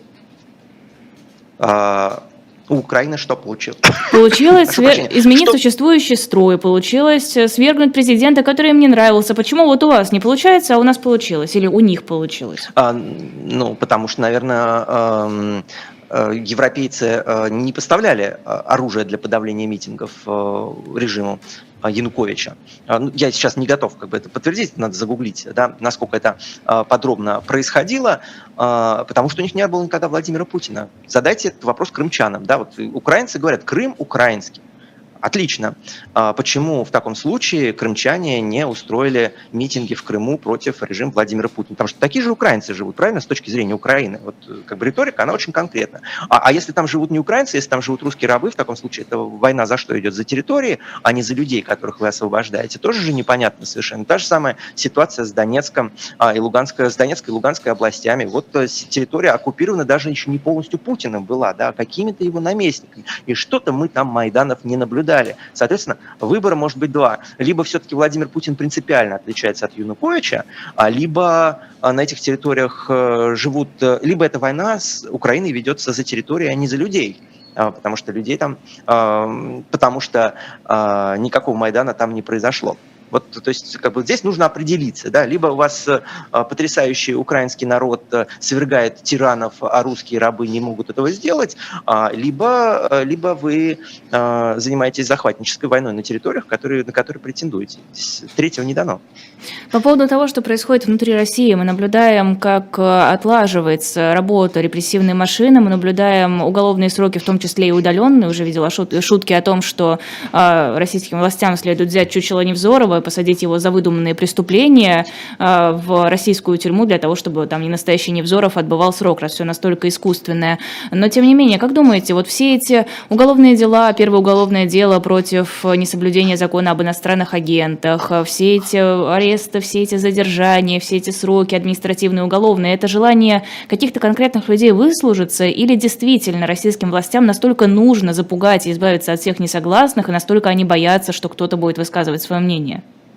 А, у Украины что получилось? Получилось свер... изменить что? существующий строй, получилось свергнуть президента, который им не нравился. Почему вот у вас не получается, а у нас получилось? Или у них получилось? А, ну, потому что, наверное... Эм... европейцы не поставляли оружие для подавления митингов режиму Януковича. Я сейчас не готов как бы это подтвердить, надо загуглить, да, насколько это подробно происходило, потому что у них не было никогда Владимира Путина. Задайте этот вопрос крымчанам. Да, вот украинцы говорят, Крым украинский. Отлично. Почему в таком случае крымчане не устроили митинги в Крыму против режима Владимира Путина? Потому что такие же украинцы живут, правильно, с точки зрения Украины. Вот как бы риторика, она очень конкретна. А, а если там живут не украинцы, если там живут русские рабы, в таком случае это война за что идет? За территории, а не за людей, которых вы освобождаете. Тоже же непонятно совершенно. Та же самая ситуация с Донецком и Луганской, с Донецкой и Луганской областями. Вот территория оккупирована даже еще не полностью Путиным была, да, а какими-то его наместниками. И что-то мы там Майданов не наблюдали. Соответственно, выбора может быть два. Либо все-таки Владимир Путин принципиально отличается от Януковича, либо на этих территориях живут, либо эта война с Украиной ведется за территорией, а не за людей. Потому что людей там, потому что никакого Майдана там не произошло. Вот, то есть, как бы здесь нужно определиться, да, либо у вас э, потрясающий украинский народ э, свергает тиранов, а русские рабы не могут этого сделать, э, либо, э, либо вы э, занимаетесь захватнической войной на территориях, которые, на которые претендуете. Здесь третьего не дано. По поводу того, что происходит внутри России, мы наблюдаем, как отлаживается работа репрессивной машины, мы наблюдаем уголовные сроки, в том числе и удаленные. Уже видела шутки о том, что э, российским властям следует взять чучело Невзорова, посадить его за выдуманные преступления э, в российскую тюрьму для того, чтобы там не настоящий Невзоров отбывал срок, раз все настолько искусственное. Но тем не менее, как думаете, вот все эти уголовные дела, первое уголовное дело против несоблюдения закона об иностранных агентах, все эти аресты, все эти задержания, все эти сроки административные, уголовные, это желание каких-то конкретных людей выслужиться или действительно российским властям настолько нужно запугать и избавиться от всех несогласных, и настолько они боятся, что кто-то будет высказывать свое мнение?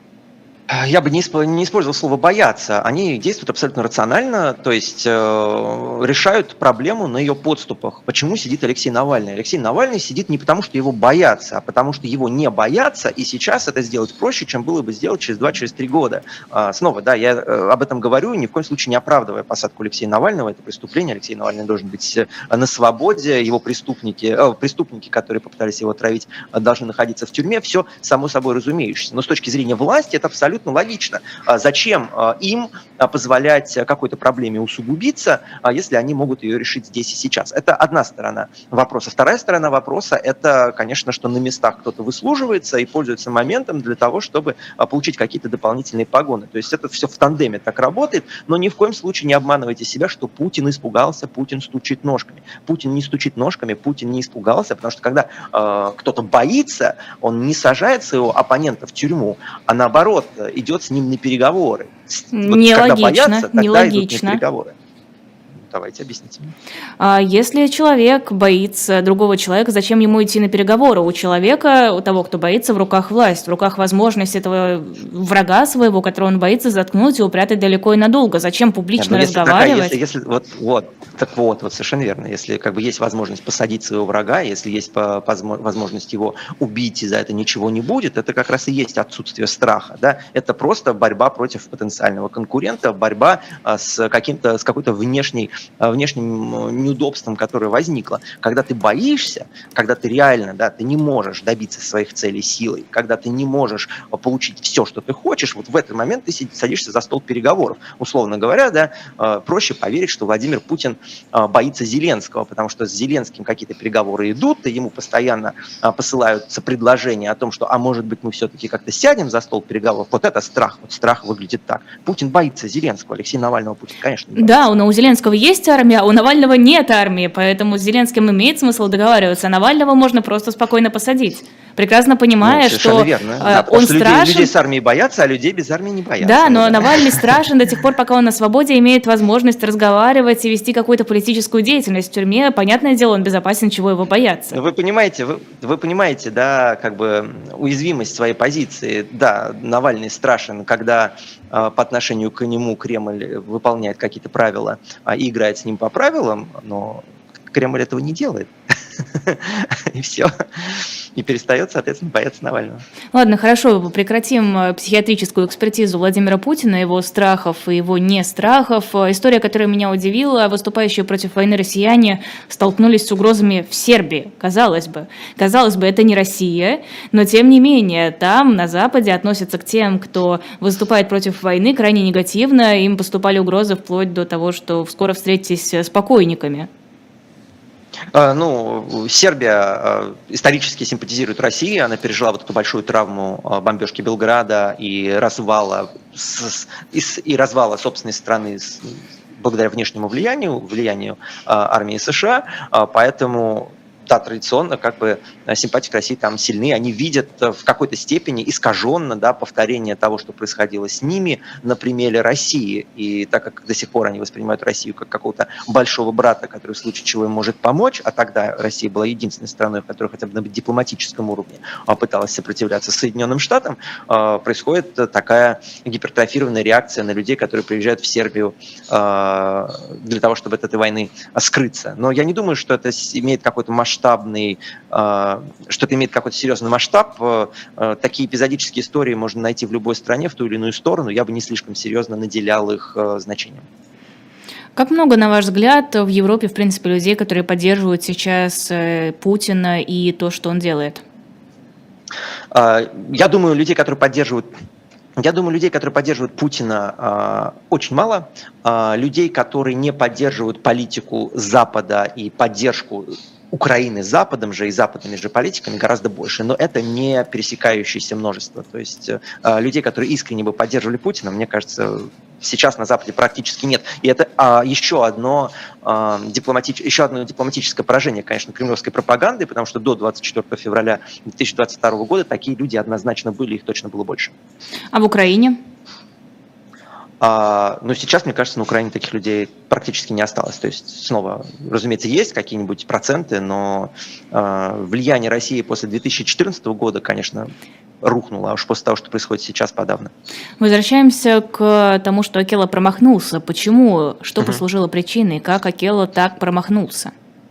Я бы не использовал слово «бояться». Они действуют абсолютно рационально, то есть э, решают проблему на ее подступах. Почему сидит Алексей Навальный? Алексей Навальный сидит не потому, что его боятся, а потому, что его не боятся, и сейчас это сделать проще, чем было бы сделать через два, через три года. А, снова, да, я э, об этом говорю, ни в коем случае не оправдывая посадку Алексея Навального. Это преступление. Алексей Навальный должен быть на свободе, его преступники, э, преступники, которые попытались его отравить, должны находиться в тюрьме. Все само собой разумеющееся. Но с точки зрения власти это абсолютно абсолютно логично. Зачем им позволять какой-то проблеме усугубиться, если они могут ее решить здесь и сейчас? Это одна сторона вопроса. Вторая сторона вопроса – это, конечно, что на местах кто-то выслуживается и пользуется моментом для того, чтобы получить какие-то дополнительные погоны. То есть это все в тандеме так работает, но ни в коем случае не обманывайте себя, что Путин испугался, Путин стучит ножками. Путин не стучит ножками, Путин не испугался, потому что когда э, кто-то боится, он не сажает своего оппонента в тюрьму, а наоборот идет с ним на переговоры. Вот когда боятся, тогда идут на переговоры. Давайте, объясните мне. А если человек боится другого человека, зачем ему идти на переговоры? У человека, у того, кто боится, в руках власть, в руках возможность этого врага своего, которого он боится, заткнуть и упрятать далеко и надолго. Зачем публично Нет, ну, разговаривать? Если, если, если, вот, вот, так вот, вот, совершенно верно. Если как бы есть возможность посадить своего врага, если есть по, по, возможность его убить, и за это ничего не будет, это как раз и есть отсутствие страха. Да? Это просто борьба против потенциального конкурента, борьба а, с, каким-то, с какой-то внешней внешним неудобством, которое возникло. Когда ты боишься, когда ты реально, да, ты не можешь добиться своих целей силой, когда ты не можешь получить все, что ты хочешь, вот в этот момент ты садишься за стол переговоров. Условно говоря, да, проще поверить, что Владимир Путин боится Зеленского, потому что с Зеленским какие-то переговоры идут, и ему постоянно посылаются предложения о том, что, а может быть, мы все-таки как-то сядем за стол переговоров. Вот это страх. Вот страх выглядит так. Путин боится Зеленского, Алексей Навального Путин, конечно, не боится. Да, но у Зеленского есть армия, а у Навального нет армии, поэтому с Зеленским имеет смысл договариваться, а Навального можно просто спокойно посадить, прекрасно понимая, ну, что верно. Да, он что страшен. Людей, людей с армией боятся, а людей без армии не боятся. Да, но да. Навальный страшен до тех пор, пока он на свободе имеет возможность разговаривать и вести какую-то политическую деятельность в тюрьме. Понятное дело, он безопасен, чего его бояться. Вы понимаете, вы, вы понимаете, да, как бы уязвимость своей позиции. Да, Навальный страшен, когда э, по отношению к нему Кремль выполняет какие-то правила э, и играет с ним по правилам, но Кремль этого не делает. И все. И перестает, соответственно, бояться Навального. Ладно, хорошо, прекратим психиатрическую экспертизу Владимира Путина, его страхов и его не страхов. История, которая меня удивила, выступающие против войны россияне столкнулись с угрозами в Сербии. Казалось бы. Казалось бы, это не Россия, но тем не менее, там, на Западе, относятся к тем, кто выступает против войны, крайне негативно. Им поступали угрозы вплоть до того, что скоро встретитесь с покойниками. Ну, Сербия исторически симпатизирует России, она пережила вот эту большую травму бомбежки Белграда и развала, и развала собственной страны благодаря внешнему влиянию, влиянию армии США, поэтому... Да, традиционно как бы симпатии к России там сильны, они видят в какой-то степени искаженно, да, повторение того, что происходило с ними на примере России. И так как до сих пор они воспринимают Россию как какого-то большого брата, который в случае чего им может помочь, а тогда Россия была единственной страной, которая хотя бы на дипломатическом уровне пыталась сопротивляться Соединенным Штатам, происходит такая гипертрофированная реакция на людей, которые приезжают в Сербию для того, чтобы от этой войны скрыться. Но я не думаю, что это имеет какой-то масштаб масштабный, что-то имеет какой-то серьезный масштаб. Такие эпизодические истории можно найти в любой стране, в ту или иную сторону. Я бы не слишком серьезно наделял их значением. Как много, на ваш взгляд, в Европе, в принципе, людей, которые поддерживают сейчас Путина и то, что он делает? Я думаю, людей, которые поддерживают Я думаю, людей, которые поддерживают Путина, очень мало. Людей, которые не поддерживают политику Запада и поддержку Украины Западом же и западными же политиками гораздо больше, но это не пересекающееся множество. То есть э, людей, которые искренне бы поддерживали Путина, мне кажется, сейчас на Западе практически нет. И это а, еще, одно, а, дипломатич... еще одно дипломатическое поражение, конечно, кремлевской пропаганды, потому что до двадцать четвёртого февраля две тысячи двадцать второго года такие люди однозначно были, их точно было больше. А в Украине? А, но сейчас, мне кажется, на Украине таких людей практически не осталось. То есть, снова, разумеется, есть какие-нибудь проценты, но а, влияние России после две тысячи четырнадцатого года, конечно, рухнуло, а уж после того, что происходит сейчас, подавно. Возвращаемся к тому, что Акела промахнулся. Почему? Что угу. послужило причиной? Как Акела так промахнулся?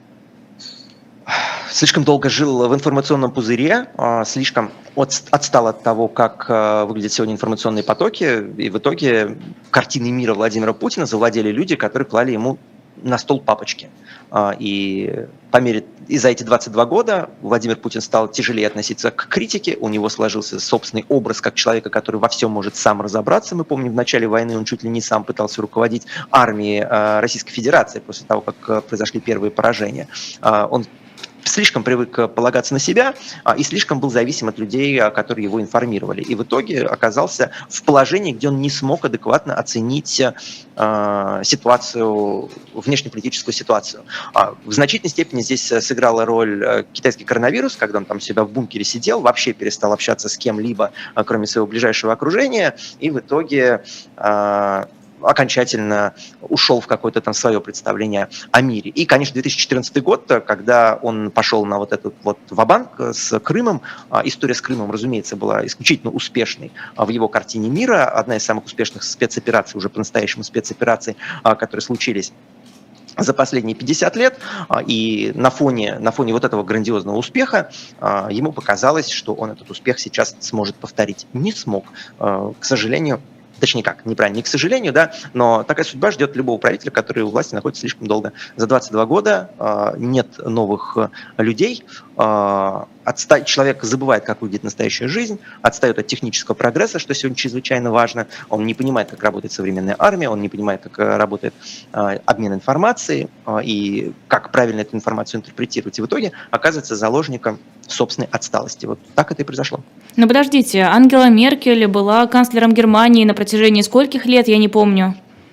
Слишком долго жил в информационном пузыре, слишком отстал от того, как выглядят сегодня информационные потоки, и в итоге картиной мира Владимира Путина завладели люди, которые клали ему на стол папочки. И по мере и за эти двадцать два года Владимир Путин стал тяжелее относиться к критике, у него сложился собственный образ как человека, который во всем может сам разобраться. Мы помним, в начале войны он чуть ли не сам пытался руководить армией Российской Федерации после того, как произошли первые поражения. Он слишком привык полагаться на себя и слишком был зависим от людей, которые его информировали. И в итоге оказался в положении, где он не смог адекватно оценить э, ситуацию, внешнеполитическую ситуацию. В значительной степени здесь сыграла роль китайский коронавирус, когда он там себя в бункере сидел, вообще перестал общаться с кем-либо, кроме своего ближайшего окружения, и в итоге э, окончательно ушел в какое-то там свое представление о мире. И, конечно, две тысячи четырнадцатый год, когда он пошел на вот этот вот ва-банк с Крымом, история с Крымом, разумеется, была исключительно успешной в его картине мира, одна из самых успешных спецопераций, уже по-настоящему спецопераций, которые случились за последние пятьдесят лет, и на фоне, на фоне вот этого грандиозного успеха ему показалось, что он этот успех сейчас сможет повторить. Не смог, к сожалению. Точнее как, неправильно, не к сожалению, да, но такая судьба ждет любого правителя, который у власти находится слишком долго. За двадцать два года э, нет новых людей, э, отста... человек забывает, как выглядит настоящая жизнь, отстает от технического прогресса, что сегодня чрезвычайно важно, он не понимает, как работает современная армия, он не понимает, как работает э, обмен информацией э, и как правильно эту информацию интерпретировать. И в итоге оказывается заложником собственной отсталости. Вот так это и произошло. Но подождите, Ангела Меркель была канцлером Германии на протяжении скольких лет, я не помню.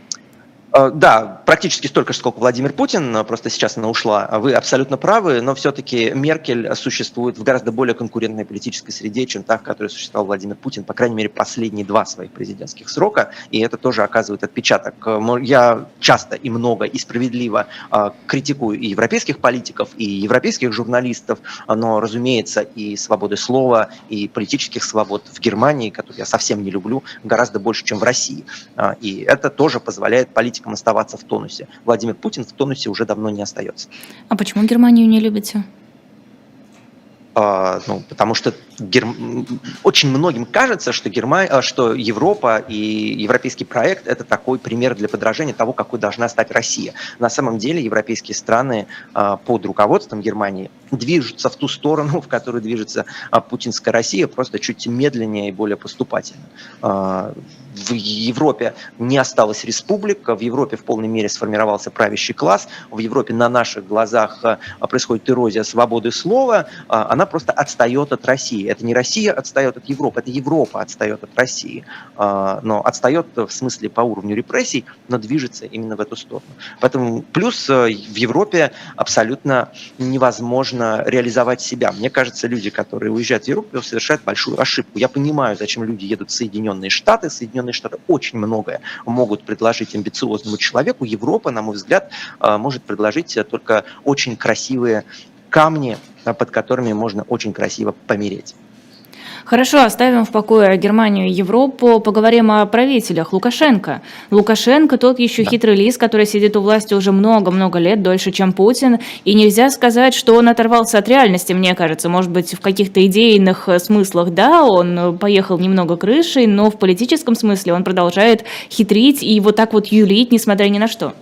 Да, практически столько же, сколько Владимир Путин, просто сейчас она ушла. Вы абсолютно правы, но все-таки Меркель существует в гораздо более конкурентной политической среде, чем та, в которой существовал Владимир Путин, по крайней мере, последние два своих президентских срока, и это тоже оказывает отпечаток. Я часто и много и справедливо критикую и европейских политиков, и европейских журналистов, но, разумеется, и свободы слова, и политических свобод в Германии, которую я совсем не люблю, гораздо больше, чем в России. И это тоже позволяет политикам оставаться в тонусе. Владимир Путин в тонусе уже давно не остается. А почему Германию не любите? Uh, ну, потому что гер... очень многим кажется, что, Герма... что Европа и европейский проект – это такой пример для подражания того, какой должна стать Россия. На самом деле европейские страны uh, под руководством Германии движутся в ту сторону, в которую движется uh, путинская Россия, просто чуть медленнее и более поступательно. Uh, в Европе не осталось республик, в Европе в полной мере сформировался правящий класс, в Европе на наших глазах происходит эрозия свободы слова, она просто отстает от России. Это не Россия отстает от Европы, это Европа отстает от России, но отстает в смысле по уровню репрессий, но движется именно в эту сторону. Поэтому плюс в Европе абсолютно невозможно реализовать себя. Мне кажется, люди, которые уезжают в Европу, совершают большую ошибку. Я понимаю, зачем люди едут в Соединенные Штаты, Соединенные Штаты очень многое могут предложить амбициозному человеку. Европа, на мой взгляд, может предложить только очень красивые камни, под которыми можно очень красиво помереть. Хорошо, оставим в покое Германию и Европу, поговорим о правителях. Лукашенко. Лукашенко тот еще да. хитрый лис, который сидит у власти уже много-много лет, дольше, чем Путин. И нельзя сказать, что он оторвался от реальности, мне кажется. Может быть, в каких-то идейных смыслах, да, он поехал немного крышей, но в политическом смысле он продолжает хитрить и вот так вот юлить, несмотря ни на что.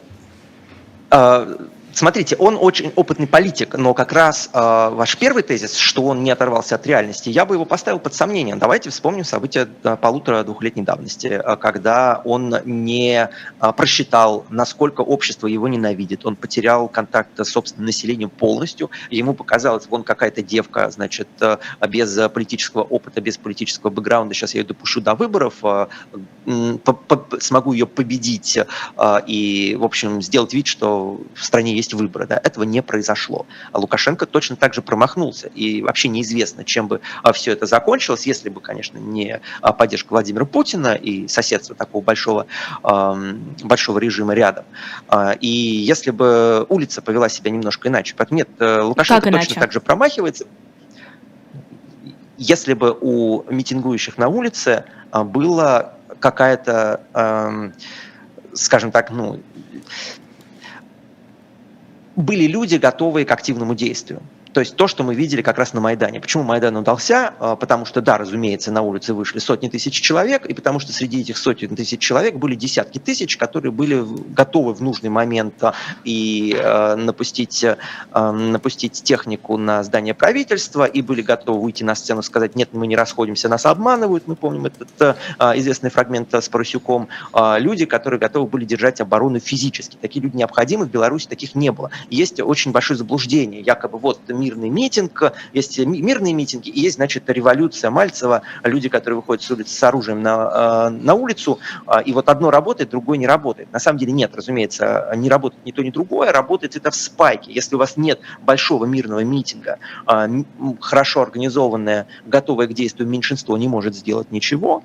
Смотрите, он очень опытный политик, но как раз э, ваш первый тезис, что он не оторвался от реальности, я бы его поставил под сомнение. Давайте вспомним события полутора-двухлетней давности, когда он не э, просчитал, насколько общество его ненавидит. Он потерял контакт с собственным населением полностью. Ему показалось, вон какая-то девка, значит, э, без политического опыта, без политического бэкграунда, сейчас я ее допущу до выборов, э, э, смогу ее победить э, и, в общем, сделать вид, что в стране есть выборы. Да, этого не произошло. А Лукашенко точно так же промахнулся. И вообще неизвестно, чем бы все это закончилось, если бы, конечно, не поддержка Владимира Путина и соседство такого большого, большого режима рядом. И если бы улица повела себя немножко иначе. Поэтому нет, Лукашенко как точно иначе? так же промахивается. Если бы у митингующих на улице была какая-то, скажем так, ну, были люди, готовые к активному действию. То есть то, что мы видели как раз на Майдане. Почему Майдан удался? Потому что, да, разумеется, на улицы вышли сотни тысяч человек, и потому что среди этих сотен тысяч человек были десятки тысяч, которые были готовы в нужный момент и э, напустить, э, напустить технику на здание правительства, и были готовы выйти на сцену и сказать: нет, мы не расходимся, нас обманывают. Мы помним этот э, известный фрагмент с Парусюком. Э, люди, которые готовы были держать оборону физически. Такие люди необходимы, в Беларуси таких не было. Есть очень большое заблуждение, якобы вот мирный митинг, есть мирные митинги, и есть, значит, революция Мальцева, люди, которые выходят с улицы с оружием на, на улицу, и вот одно работает, другое не работает. На самом деле нет, разумеется, не работает ни то, ни другое, работает это в спайке. Если у вас нет большого мирного митинга, хорошо организованное, готовое к действию меньшинство не может сделать ничего,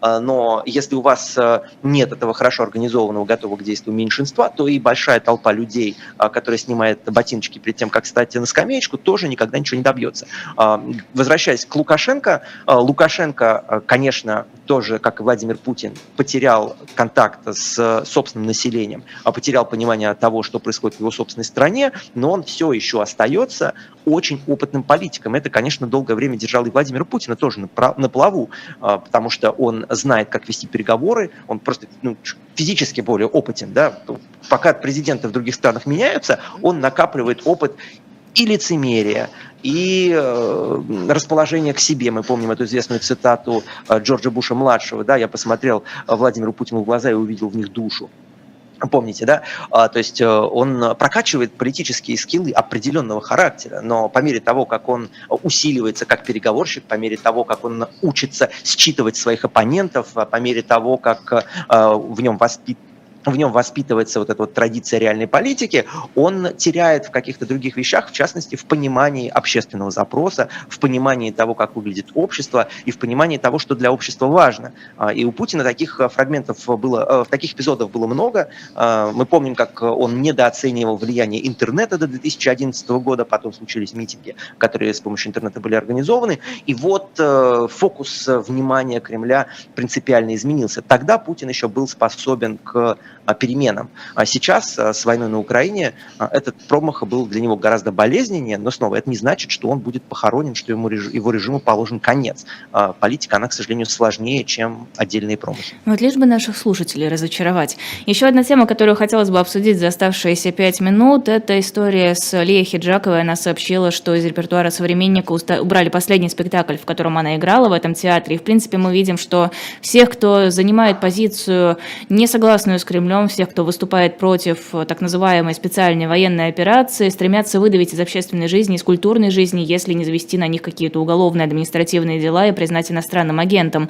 но если у вас нет этого хорошо организованного, готового к действию меньшинства, то и большая толпа людей, которая снимает ботиночки перед тем, как встать на скамеечку, тоже никогда ничего не добьется. Возвращаясь к Лукашенко, Лукашенко, конечно, тоже, как и Владимир Путин, потерял контакт с собственным населением, потерял понимание того, что происходит в его собственной стране, но он все еще остается очень опытным политиком. Это, конечно, долгое время держало и Владимира Путина тоже на плаву, потому что он знает, как вести переговоры, он просто ну, физически более опытен. Да? Пока президенты в других странах меняются, он накапливает опыт и лицемерие, и э, расположение к себе. Мы помним эту известную цитату э, Джорджа Буша-младшего. Да, я посмотрел Владимиру Путину в глаза и увидел в них душу. Помните, да? А, то есть он прокачивает политические скиллы определенного характера, но по мере того, как он усиливается как переговорщик, по мере того, как он учится считывать своих оппонентов, по мере того, как а, в нем воспитывается в нем воспитывается вот эта вот традиция реальной политики, он теряет в каких-то других вещах, в частности, в понимании общественного запроса, в понимании того, как выглядит общество, и в понимании того, что для общества важно. И у Путина таких фрагментов было, таких эпизодов было много. Мы помним, как он недооценивал влияние интернета до две тысячи одиннадцатого года, потом случились митинги, которые с помощью интернета были организованы, и вот фокус внимания Кремля принципиально изменился. Тогда Путин еще был способен к переменам. А сейчас с войной на Украине этот промах был для него гораздо болезненнее, но снова это не значит, что он будет похоронен, что ему, его режиму положен конец. Политика, она, к сожалению, сложнее, чем отдельные промахи. Вот лишь бы наших слушателей разочаровать. Еще одна тема, которую хотелось бы обсудить за оставшиеся пять минут, это история с Лией Хиджаковой. Она сообщила, что из репертуара «Современника» убрали последний спектакль, в котором она играла в этом театре. И, в принципе, мы видим, что всех, кто занимает позицию, не согласную с Кремлем, всех, кто выступает против так называемой специальной военной операции, стремятся выдавить из общественной жизни, из культурной жизни, если не завести на них какие-то уголовные административные дела и признать иностранным агентом.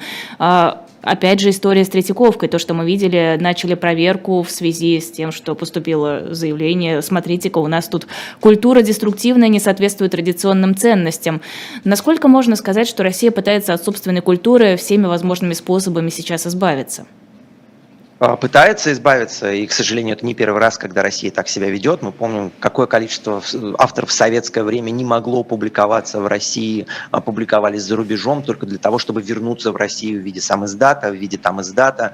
Опять же, история с Третьяковкой. То, что мы видели, начали проверку в связи с тем, что поступило заявление: смотрите-ка, у нас тут культура деструктивная, не соответствует традиционным ценностям. Насколько можно сказать, что Россия пытается от собственной культуры всеми возможными способами сейчас избавиться? Пытается избавиться, и, к сожалению, это не первый раз, когда Россия так себя ведет. Мы помним, какое количество авторов в советское время не могло публиковаться в России, публиковались за рубежом только для того, чтобы вернуться в Россию в виде самиздата, в виде там издата,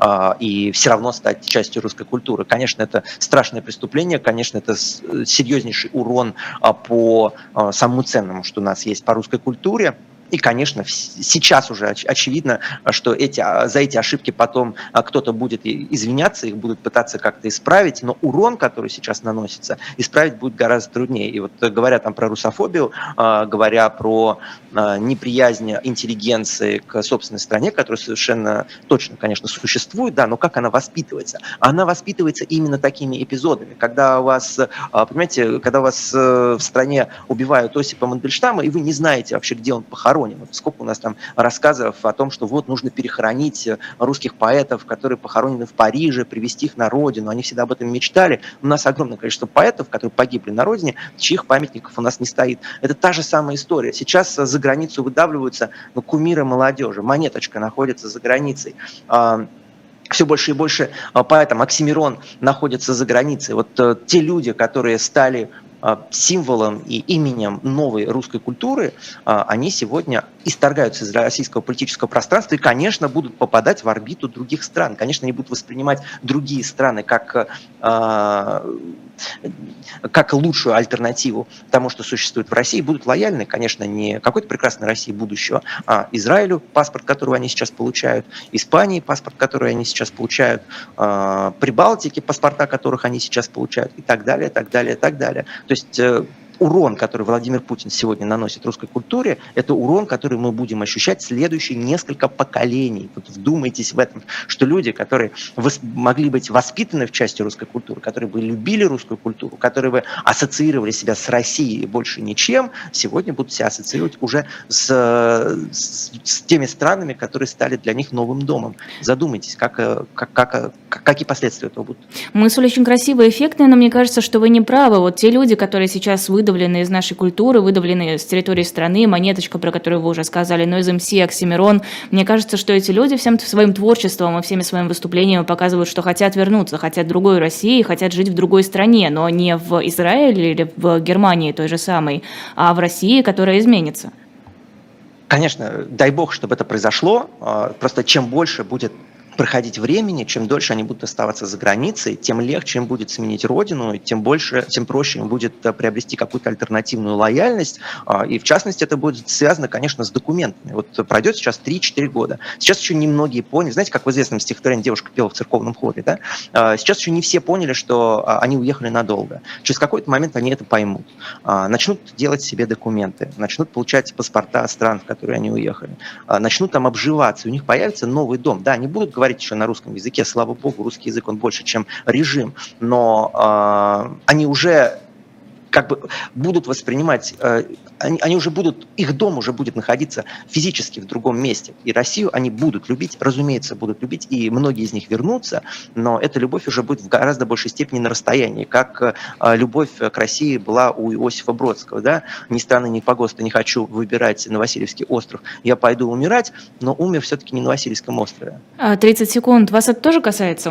и все равно стать частью русской культуры. Конечно, это страшное преступление, конечно, это серьезнейший урон по самому ценному, что у нас есть по русской культуре. И, конечно, сейчас уже оч- очевидно, что эти, за эти ошибки потом кто-то будет извиняться, их будут пытаться как-то исправить, но урон, который сейчас наносится, исправить будет гораздо труднее. И вот говоря там про русофобию, говоря про неприязнь интеллигенции к собственной стране, которая совершенно точно, конечно, существует, да, но как она воспитывается? Она воспитывается именно такими эпизодами. Когда у вас, понимаете, когда у вас в стране убивают Осипа Мандельштама, и вы не знаете вообще, где он похоронен. Вот сколько у нас там рассказов о том, что вот нужно перехоронить русских поэтов, которые похоронены в Париже, привезти их на родину. Они всегда об этом мечтали. У нас огромное количество поэтов, которые погибли на родине, чьих памятников у нас не стоит. Это та же самая история. Сейчас за границу выдавливаются ну, кумиры молодежи. Монеточка находится за границей. Все больше и больше поэтов. Оксимирон находится за границей. Вот те люди, которые стали символом и именем новой русской культуры, они сегодня исторгаются из российского политического пространства и, конечно, будут попадать в орбиту других стран. Конечно, они будут воспринимать другие страны как, э, как лучшую альтернативу тому, что существует в России, будут лояльны, конечно, не какой-то прекрасной России будущего, а Израилю, паспорт, который они сейчас получают, Испании, паспорт, который они сейчас получают, э, Прибалтике, паспорта которых они сейчас получают, и так далее, так далее, так далее. То есть э, урон, который Владимир Путин сегодня наносит русской культуре, это урон, который мы будем ощущать следующие несколько поколений. Вот вдумайтесь в этом, что люди, которые вос- могли быть воспитаны в части русской культуры, которые бы любили русскую культуру, которые бы ассоциировали себя с Россией и больше ничем, сегодня будут себя ассоциировать уже с, с, с теми странами, которые стали для них новым домом. Задумайтесь, как, как, как, какие последствия этого будут. Мысль очень красивая, эффектная, но мне кажется, что вы не правы. Вот те люди, которые сейчас выдавлены из нашей культуры, выдавлены с территории страны, Монеточка, про которую вы уже сказали, Noise эм си, Оксимирон, мне кажется, что эти люди всем своим творчеством и всеми своими выступлениями показывают, что хотят вернуться, хотят другой России, хотят жить в другой стране, но не в Израиле или в Германии той же самой, а в России, которая изменится. Конечно, дай бог, чтобы это произошло. Просто чем больше будет проходить времени, чем дольше они будут оставаться за границей, тем легче им будет сменить родину, и тем больше, тем проще им будет приобрести какую-то альтернативную лояльность. И в частности, это будет связано, конечно, с документами. Вот пройдет сейчас три-четыре года. Сейчас еще немногие поняли, знаете, как в известном стихотворении «Девушка пела в церковном хоре», да? Сейчас еще не все поняли, что они уехали надолго. Через какой-то момент они это поймут. Начнут делать себе документы, начнут получать паспорта стран, в которые они уехали, начнут там обживаться, у них появится новый дом. Да, они будут говорить говорить еще на русском языке, слава богу, русский язык, он больше, чем режим, но э, они уже как бы будут воспринимать, э, они, они уже будут, их дом уже будет находиться физически в другом месте, и Россию они будут любить, разумеется, будут любить, и многие из них вернутся, но эта любовь уже будет в гораздо большей степени на расстоянии, как э, любовь к России была у Иосифа Бродского, да, ни страны, ни погоста не хочу выбирать на Васильевский остров, я пойду умирать, но умер все-таки не на Васильевском острове. тридцать секунд, вас это тоже касается?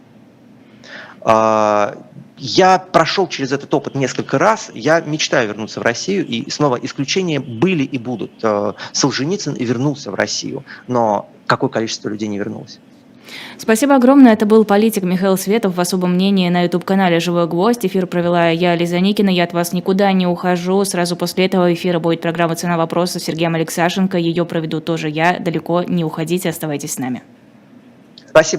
Я прошел через этот опыт несколько раз, я мечтаю вернуться в Россию, и снова исключения были и будут. Солженицын и вернулся в Россию, но какое количество людей не вернулось? Спасибо огромное. Это был политик Михаил Светов в особом мнении на ютуб-канале «Живой гвоздь». Эфир провела я, Лиза Никина. Я от вас никуда не ухожу. Сразу после этого эфира будет программа «Цена вопроса» с Сергеем Алексашенко. Ее проведу тоже я. Далеко не уходите, оставайтесь с нами. Спасибо.